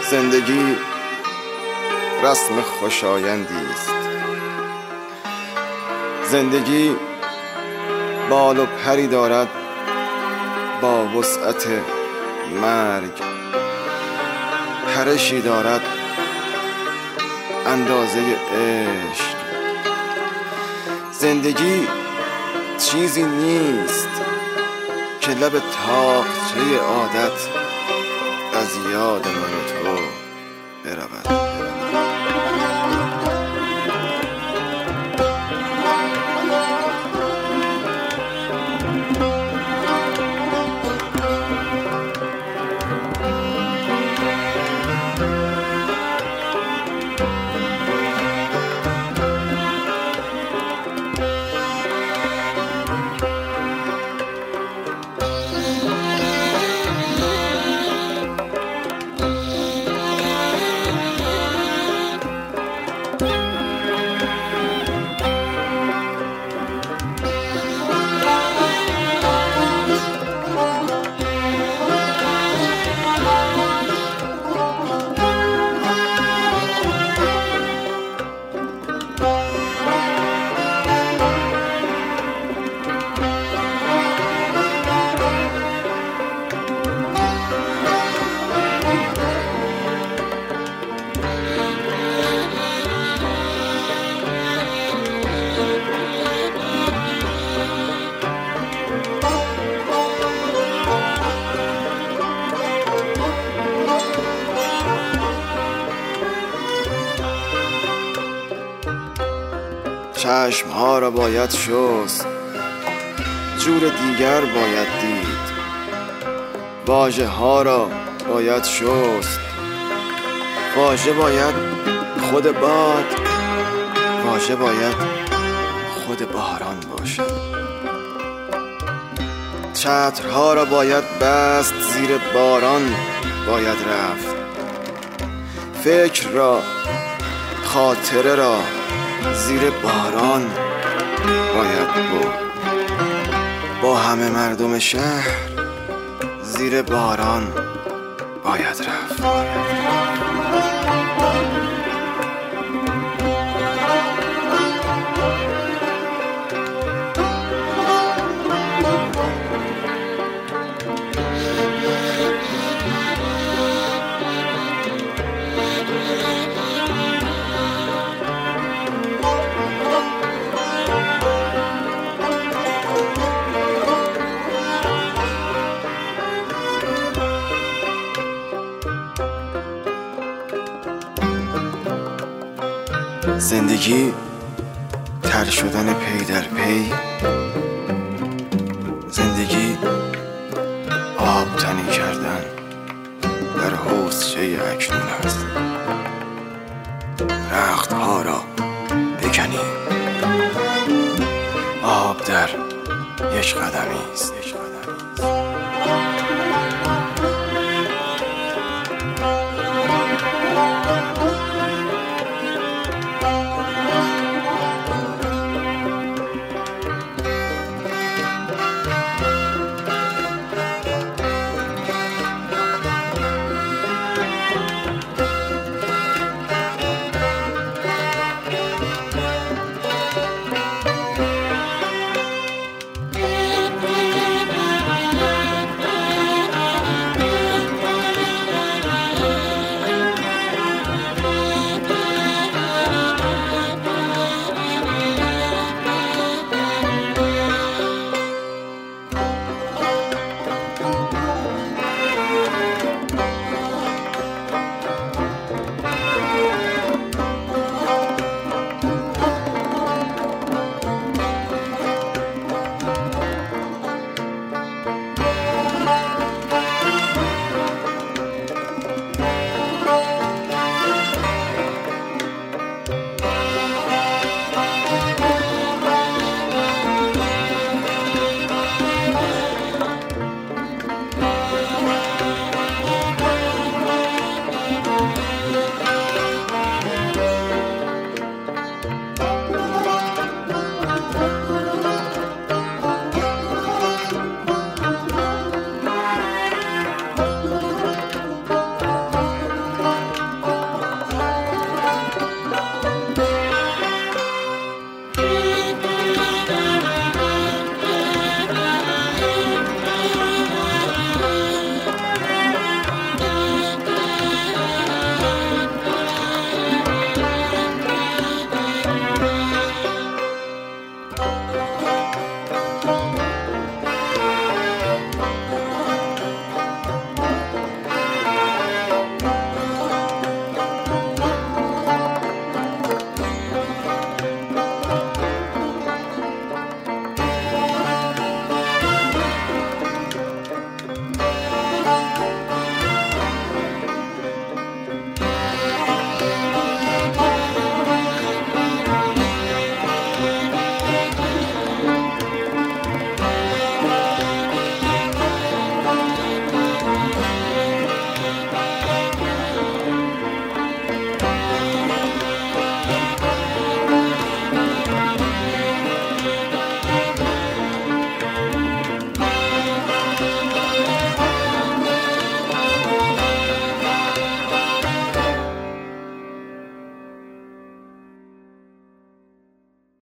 زندگی رسم خوشایندی است. زندگی بال و پری دارد با وسعت مرگ، پرشی دارد اندازه عشق. زندگی چیزی نیست که لب تاقچه عادت از یاد من و تو برود. چشمها را باید شست، جور دیگر باید دید. واژه ها را باید شست، واژه باید خود باد، واژه باید خود باران باشد. چترها را باید بست، زیر باران باید رفت. فکر را، خاطره را زیر باران باید برد. با همه مردم شهر زیر باران باید رفت. زندگی تر شدن پی در پی، زندگی آب تنی کردن در حوضچه اکنون است. رختها را بکنیم، آب در یک قدمی است.